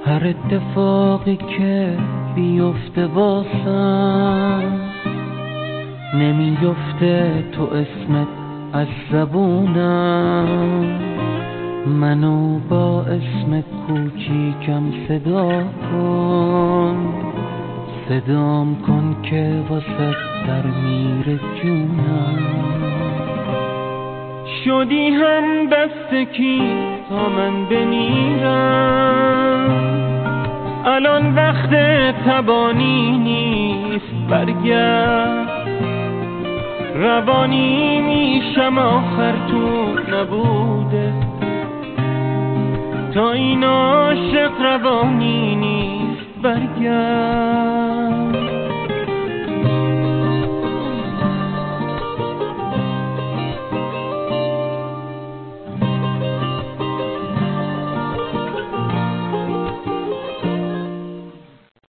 هر اتفاقی که بیفته واسم نمیفته تو اسمت از زبونم، منو با اسم کوچیکم صدا کن، صدام کن که واسه در میره جونم. شدی هم دست کی تا من بمیرم، الان وقت تبانی نیست برگرد، روانی میشم آخر تو نبوده، تا این عاشق روانی نیست برگرد.